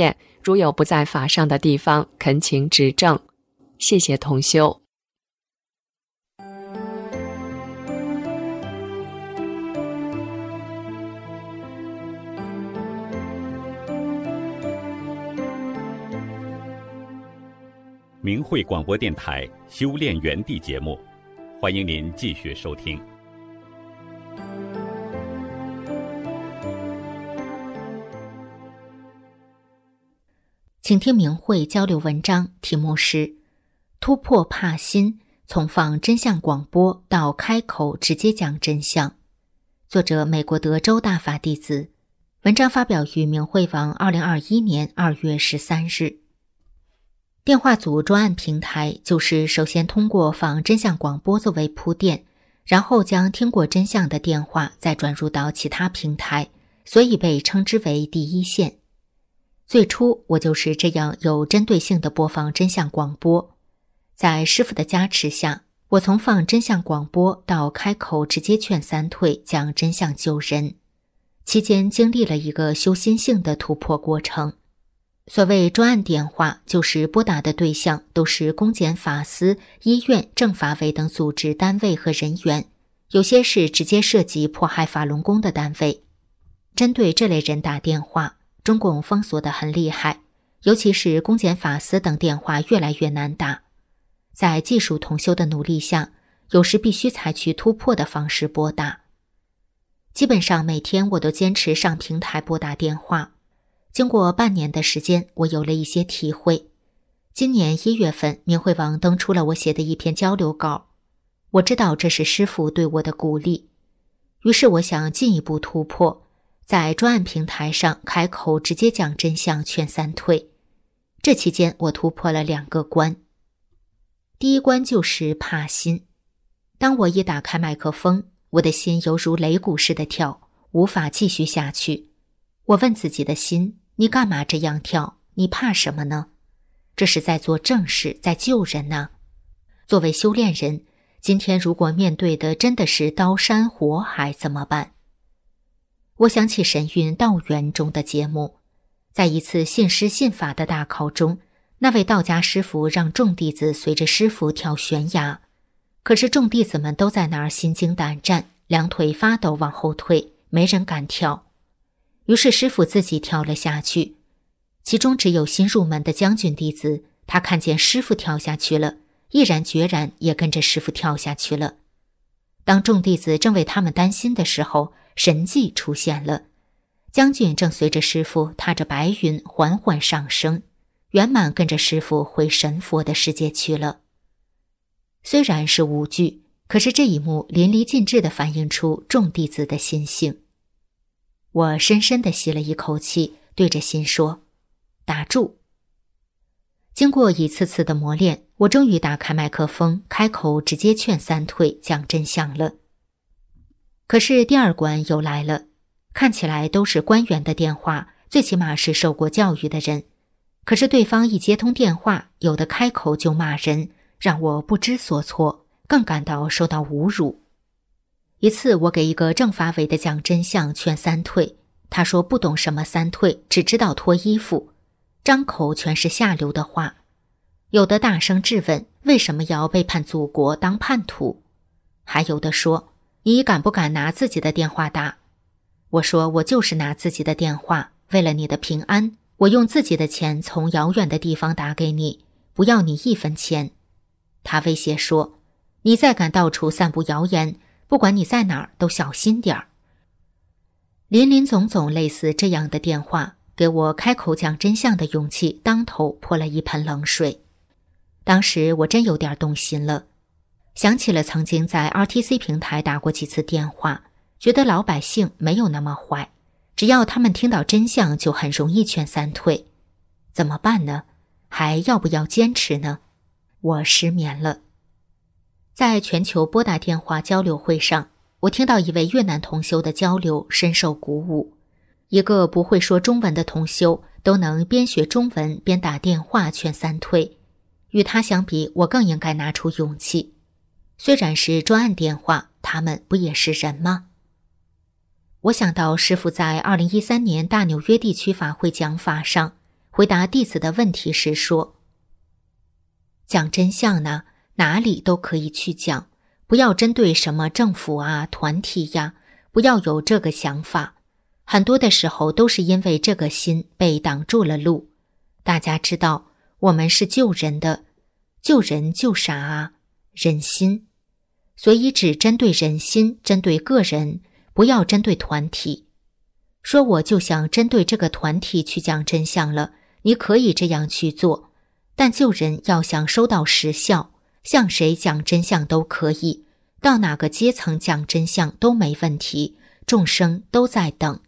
如有不在法上的地方，恳请指正。谢谢同修。 明慧广播电台修炼园地节目，欢迎您继续收听。 请听明慧交流文章，题目是突破怕心，从放真相广播到开口直接讲真相，作者美国德州大法弟子，文章发表于明慧网2021年2月13日。电话组专案平台就是首先通过放真相广播作为铺垫，然后将听过真相的电话再转入到其他平台，所以被称之为第一线。最初我就是这样有针对性地播放真相广播，在师父的加持下，我从放真相广播到开口直接劝三退，讲真相救人，期间经历了一个修心性的突破过程。所谓专案电话，就是拨打的对象都是公检法司、医院、政法委等组织单位和人员，有些是直接涉及迫害法轮功的单位。针对这类人打电话，中共封锁得很厉害，尤其是公检法司等电话越来越难打。在技术同修的努力下，有时必须采取突破的方式拨打。基本上每天我都坚持上平台拨打电话。经过半年的时间，我有了一些体会。今年1月份，明慧网登出了我写的一篇交流稿，我知道这是师父对我的鼓励，于是我想进一步突破，在专案平台上开口直接讲真相，劝三退。这期间我突破了2个关。第一关就是怕心。当我一打开麦克风，我的心犹如擂鼓似的跳，无法继续下去。我问自己的心，你干嘛这样跳？你怕什么呢？这是在做正事，在救人呢。作为修炼人，今天如果面对的真的是刀山火海怎么办？我想起神韵道源中的节目，在一次信师信法的大考中，那位道家师傅让众弟子随着师傅跳悬崖，可是众弟子们都在那儿心惊胆战，两腿发抖往后退，没人敢跳。于是师父自己跳了下去，其中只有新入门的将军弟子，他看见师父跳下去了，毅然决然也跟着师父跳下去了。当众弟子正为他们担心的时候，神迹出现了，将军正随着师父踏着白云缓缓上升，圆满跟着师父回神佛的世界去了。虽然是无惧，可是这一幕淋漓尽致地反映出众弟子的心性。我深深地吸了一口气，对着心说：打住。经过一次次的磨练，我终于打开麦克风，开口直接劝三退，讲真相了。可是第2关又来了，看起来都是官员的电话，最起码是受过教育的人，可是对方一接通电话，有的开口就骂人，让我不知所措，更感到受到侮辱。一次我给一个政法委的讲真相劝三退，他说不懂什么三退，只知道脱衣服，张口全是下流的话，有的大声质问为什么要背叛祖国当叛徒，还有的说你敢不敢拿自己的电话打？我说我就是拿自己的电话，为了你的平安，我用自己的钱从遥远的地方打给你，不要你1分钱。他威胁说，你再敢到处散布谣言，不管你在哪儿都小心点儿。林林总总类似这样的电话，给我开口讲真相的勇气当头泼了一盆冷水。当时我真有点动心了，想起了曾经在 RTC 平台打过几次电话，觉得老百姓没有那么坏，只要他们听到真相就很容易劝三退。怎么办呢？还要不要坚持呢？我失眠了。在全球拨打电话交流会上，我听到一位越南同修的交流，深受鼓舞。一个不会说中文的同修都能边学中文边打电话劝三退，与他相比，我更应该拿出勇气。虽然是专案电话，他们不也是人吗？我想到师父在2013年大纽约地区法会讲法上， 回答弟子的问题时说：讲真相呢，哪里都可以去讲，不要针对什么政府啊、团体呀，不要有这个想法。很多的时候都是因为这个心被挡住了路。大家知道，我们是救人的，救人救啥啊？人心。所以只针对人心，针对个人，不要针对团体。说我就想针对这个团体去讲真相了，你可以这样去做，但救人要想收到实效，向谁讲真相都可以，到哪个阶层讲真相都没问题，众生都在等。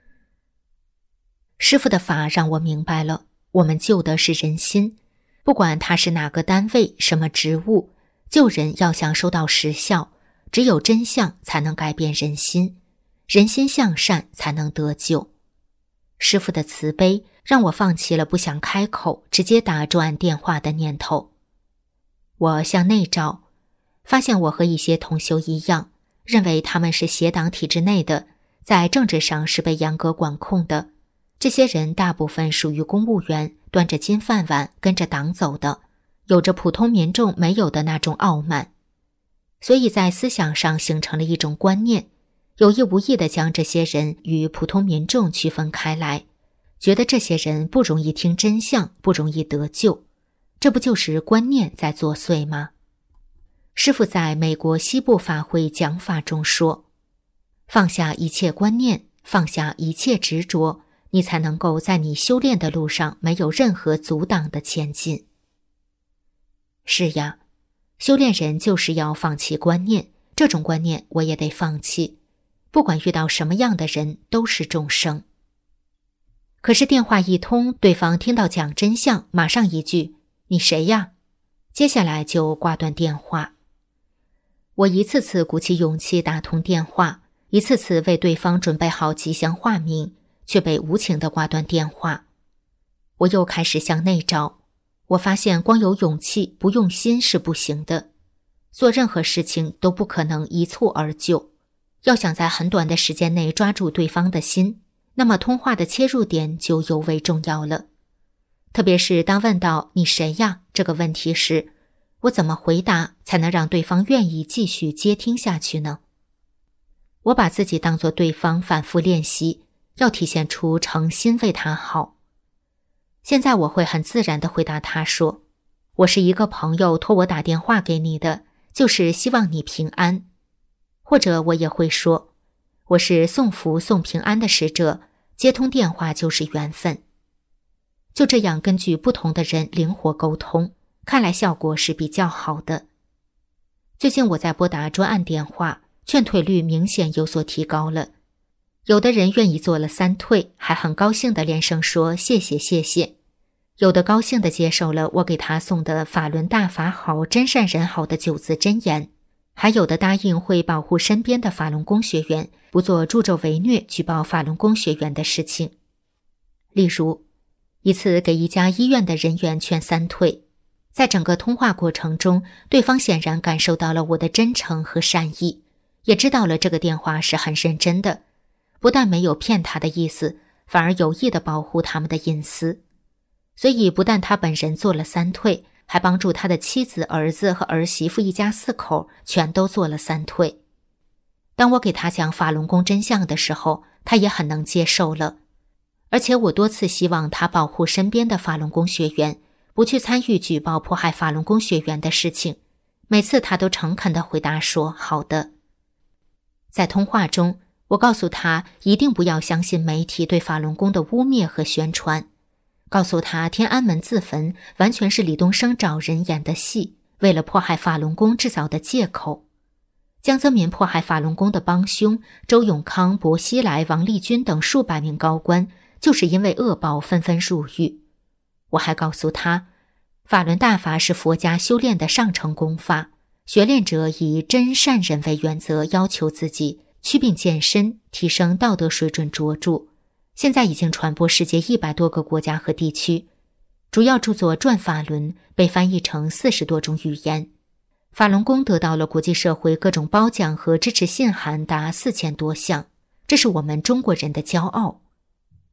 师父的法让我明白了，我们救的是人心，不管他是哪个单位、什么职务，救人要想收到实效，只有真相才能改变人心，人心向善才能得救。师父的慈悲让我放弃了不想开口直接打专案电话的念头。我向内照，发现我和一些同修一样，认为他们是邪党体制内的，在政治上是被严格管控的。这些人大部分属于公务员，端着金饭碗跟着党走的，有着普通民众没有的那种傲慢，所以在思想上形成了一种观念，有意无意地将这些人与普通民众区分开来，觉得这些人不容易听真相，不容易得救，这不就是观念在作祟吗？师父在美国西部法会讲法中说，放下一切观念，放下一切执着，你才能够在你修炼的路上没有任何阻挡的前进。是呀，修炼人就是要放弃观念，这种观念我也得放弃，不管遇到什么样的人都是众生。可是电话一通，对方听到讲真相，马上一句你谁呀？接下来就挂断电话。我一次次鼓起勇气打通电话，一次次为对方准备好吉祥话名，却被无情地挂断电话。我又开始向内照，我发现光有勇气不用心是不行的，做任何事情都不可能一蹴而就，要想在很短的时间内抓住对方的心，那么通话的切入点就尤为重要了。特别是当问到你谁呀这个问题时，我怎么回答才能让对方愿意继续接听下去呢？我把自己当作对方反复练习，要体现出诚心为他好。现在我会很自然地回答他说，我是一个朋友托我打电话给你的，就是希望你平安。或者我也会说，我是送福送平安的使者，接通电话就是缘分。就这样根据不同的人灵活沟通，看来效果是比较好的。最近我在拨打专案电话，劝退率明显有所提高了。有的人愿意做了3退，还很高兴地连声说谢谢谢谢。有的高兴地接受了我给他送的法轮大法好真善人好的9字真言，还有的答应会保护身边的法轮功学员，不做助纣为虐举报法轮功学员的事情。例如一次给一家医院的人员劝3退，在整个通话过程中，对方显然感受到了我的真诚和善意，也知道了这个电话是很认真的，不但没有骗他的意思，反而有意地保护他们的隐私。所以不但他本人做了3退，还帮助他的妻子、儿子和儿媳妇一家4口全都做了3退。当我给他讲法轮功真相的时候，他也很能接受了。而且我多次希望他保护身边的法轮功学员，不去参与举报迫害法轮功学员的事情，每次他都诚恳地回答说好的。在通话中，我告诉他一定不要相信媒体对法轮功的污蔑和宣传，告诉他天安门自焚完全是李东生找人演的戏，为了迫害法轮功制造的借口。江泽民迫害法轮功的帮凶周永康、薄熙来、王立军等数百名高官，就是因为恶报纷纷入狱。我还告诉他，法轮大法是佛家修炼的上乘功法，学练者以真善忍为原则，要求自己祛病健身，提升道德水准卓著。现在已经传播世界100多个国家和地区，主要著作《转法轮》被翻译成40多种语言。法轮功得到了国际社会各种褒奖和支持信函达4000多项，这是我们中国人的骄傲。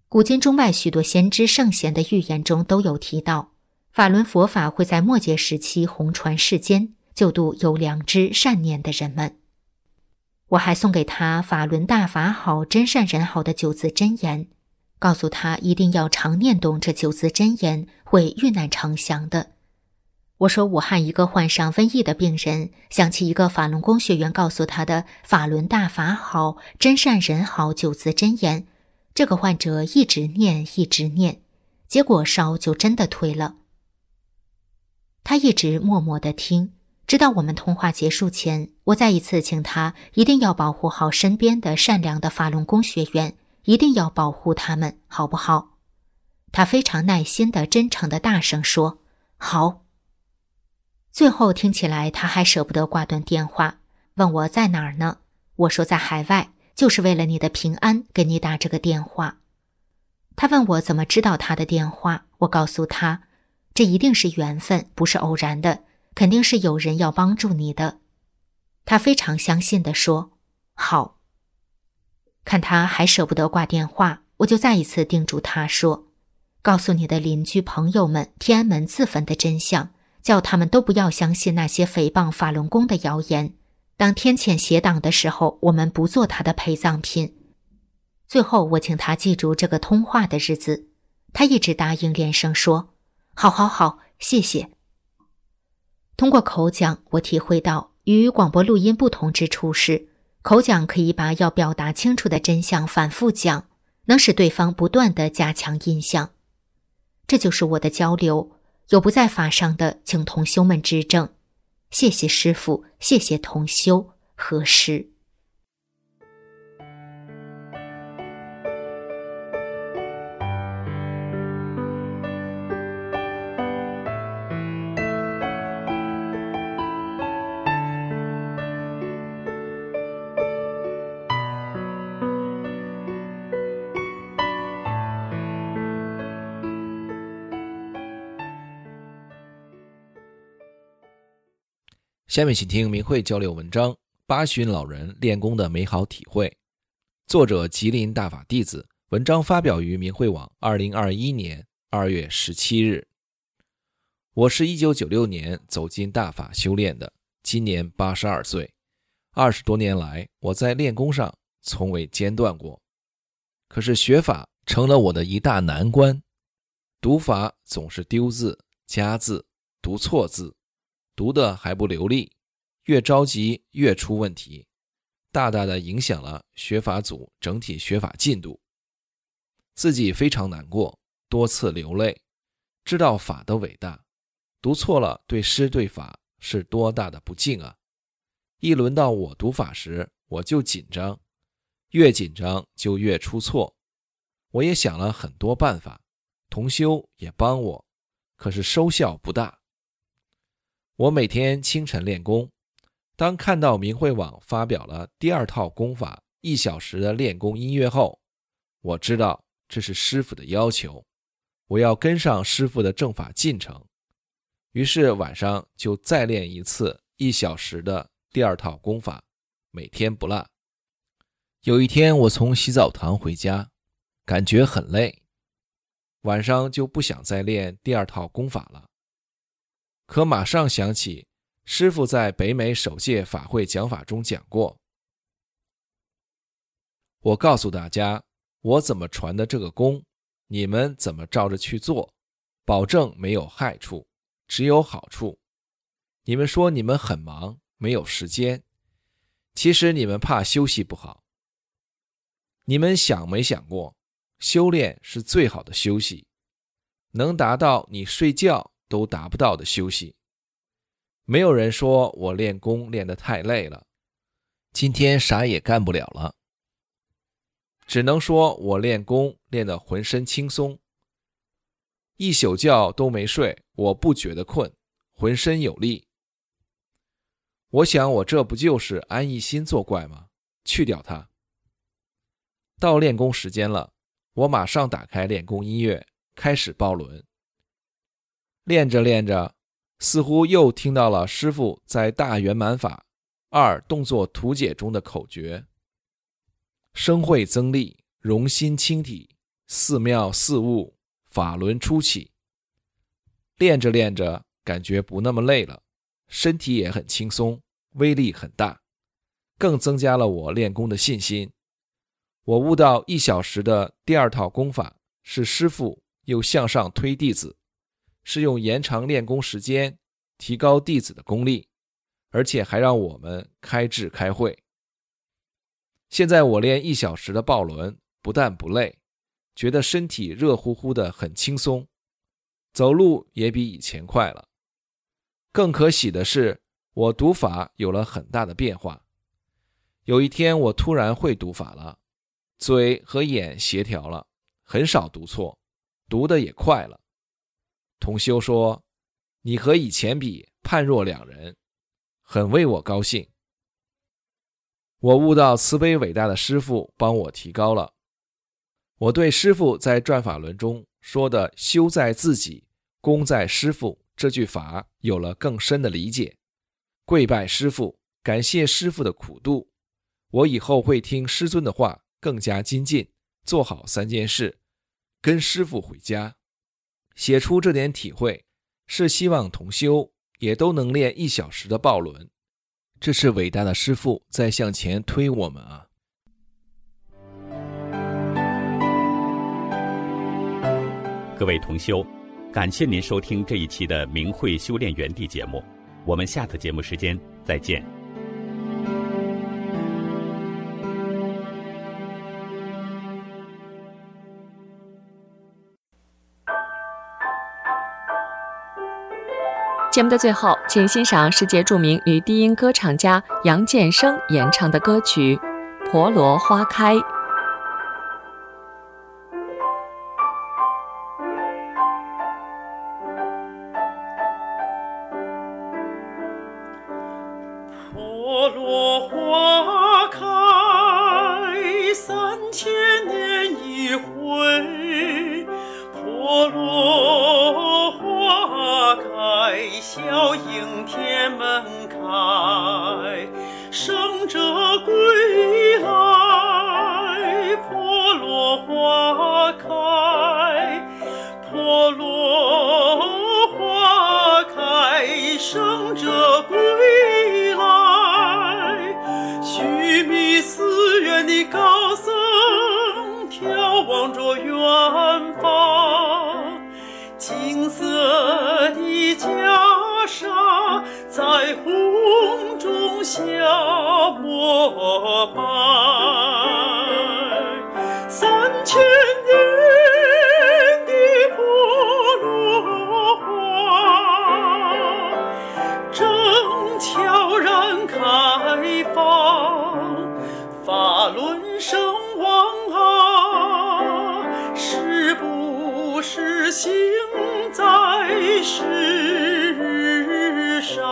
古今中外许多先知圣贤的预言中都有提到，法轮佛法会在末节时期红传世间，救度有良知善念的人们。我还送给他法轮大法好真善人好的9字真言，告诉他一定要常念动这9字真言，会遇难成祥的。我说武汉一个患上瘟疫的病人想起一个法轮功学员告诉他的法轮大法好真善人好9字真言，这个患者一直念，结果烧就真的退了。他一直默默地听，直到我们通话结束前，我再一次请他一定要保护好身边的善良的法轮功学员，一定要保护他们，好不好？他非常耐心地真诚地大声说好。最后听起来他还舍不得挂断电话，问我在哪儿呢？我说在海外，就是为了你的平安给你打这个电话。他问我怎么知道他的电话，我告诉他，这一定是缘分，不是偶然的，肯定是有人要帮助你的。他非常相信地说好。看他还舍不得挂电话，我就再一次叮嘱他说，告诉你的邻居朋友们天安门自焚的真相，叫他们都不要相信那些诽谤法轮功的谣言。当天谴邪党的时候，我们不做他的陪葬品。最后我请他记住这个通话的日子，他一直答应，连声说好，谢谢。通过口讲，我体会到与广播录音不同之处是，口讲可以把要表达清楚的真相反复讲，能使对方不断地加强印象。这就是我的交流，有不在法上的请同修们指正。谢谢师父，谢谢同修，何时？ 下面请听明慧交流文章《八旬老人练功的美好体会》，作者吉林大法弟子，文章发表于明慧网2021年2月17日。我是1996年走进大法修炼的，今年82岁，20多年来我在练功上从未间断过。可是学法成了我的一大难关，读法总是丢字、加字、读错字，读的还不流利，越着急越出问题，大大的影响了学法组整体学法进度。自己非常难过，多次流泪，知道法的伟大，读错了对师对法是多大的不敬啊！一轮到我读法时，我就紧张，越紧张就越出错。我也想了很多办法，同修也帮我，可是收效不大。我每天清晨练功，当看到明慧网发表了第2套功法1小时的练功音乐后，我知道这是师父的要求，我要跟上师父的正法进程。于是晚上就再练一次1小时的第2套功法，每天不落。有一天我从洗澡堂回家，感觉很累，晚上就不想再练第2套功法了。可马上想起师父在北美首届法会讲法中讲过，我告诉大家，我怎么传的这个功，你们怎么照着去做，保证没有害处，只有好处。你们说你们很忙，没有时间，其实你们怕休息不好。你们想没想过，修炼是最好的休息，能达到你睡觉都达不到的休息。没有人说我练功练得太累了，今天啥也干不了了，只能说我练功练得浑身轻松，一宿觉都没睡，我不觉得困，浑身有力。我想我这不就是安逸心作怪吗？去掉它。到练功时间了，我马上打开练功音乐，开始抱轮。练着练着，似乎又听到了师父在大圆满法2动作图解中的口诀：声会增力，容心清体， 似妙似悟，法轮初起。练着练着，感觉不那么累了，身体也很轻松，威力很大，更增加了我练功的信心。我悟到1小时的第2套功法是师父又向上推弟子，是用延长练功时间，提高弟子的功力，而且还让我们开智开会。现在我练1小时的抱轮，不但不累，觉得身体热乎乎的，很轻松，走路也比以前快了。更可喜的是，我读法有了很大的变化。有一天我突然会读法了，嘴和眼协调了，很少读错，读得也快了。同修说，你和以前比判若两人，很为我高兴。我悟到慈悲伟大的师父帮我提高了。我对师父在转法轮中说的修在自己，功在师父这句法有了更深的理解，跪拜师父，感谢师父的苦度。我以后会听师尊的话，更加精进，做好3件事，跟师父回家。写出这点体会，是希望同修也都能练1小时的抱轮。这是伟大的师父在向前推我们啊！ 各位同修，感谢您收听这一期的明慧修炼园地节目，我们下次节目时间再见。 节目的最后，请欣赏世界著名女低音歌唱家杨建生演唱的歌曲《婆罗花开》。 婆罗花开，3000年一回，婆罗花开，笑迎天门开，圣者归来，婆罗花开，婆罗花开，圣者归来，须弥寺院的高僧眺望着远方，金色的袈裟在红中下膜拜，3000年的婆罗花正悄然开放，法轮圣王啊，是不是行在世上？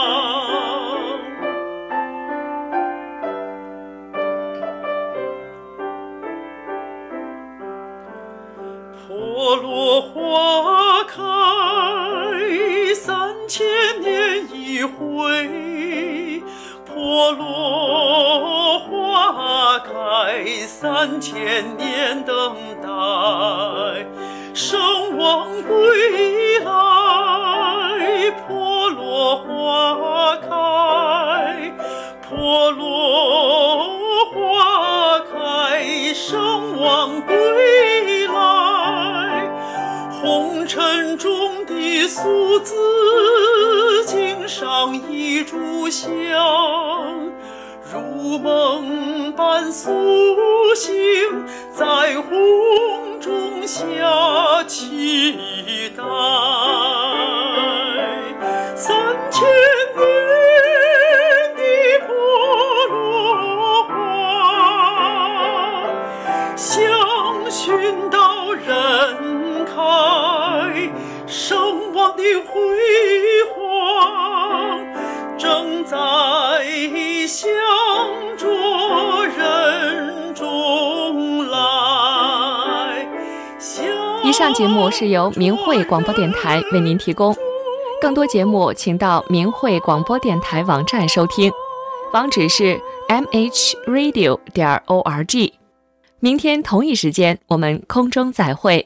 婆罗花开，3000年一回，婆罗花开，3000年等待，圣王归来，婆罗花开，婆罗花开，圣王归来，红尘中的俗子经上一炷香，如梦般苏醒，在红中下期待，3000年的婆罗花，香熏到人开，圣王的辉煌正在向着人中来。 以上节目是由明慧广播电台为您提供，更多节目请到明慧广播电台网站收听，网址是mhradio.org。 明天同一时间我们空中再会。